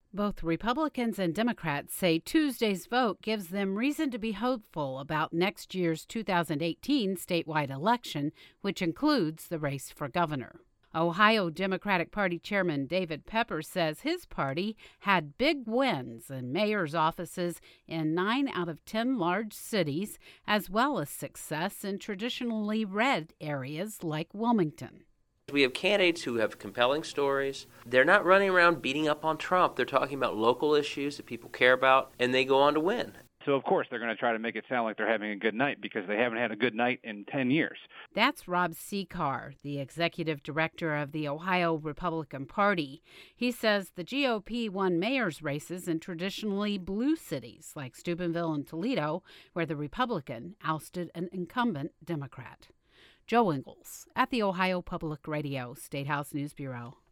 Both Republicans and Democrats say Tuesday's vote gives them reason to be hopeful about next year's 2018 statewide election, which includes the race for governor. Ohio Democratic Party Chairman David Pepper says his party had big wins in mayor's offices in 9 out of 10 large cities, as well as success in traditionally red areas like Wilmington. We have candidates who have compelling stories. They're not running around beating up on Trump. They're talking about local issues that people care about, and they go on to win. So, of course, they're going to try to make it sound like they're having a good night because they haven't had a good night in 10 years. That's Rob Sekar, the executive director of the Ohio Republican Party. He says the GOP won mayor's races in traditionally blue cities like Steubenville and Toledo, where the Republican ousted an incumbent Democrat. Joe Ingles at the Ohio Public Radio State House News Bureau.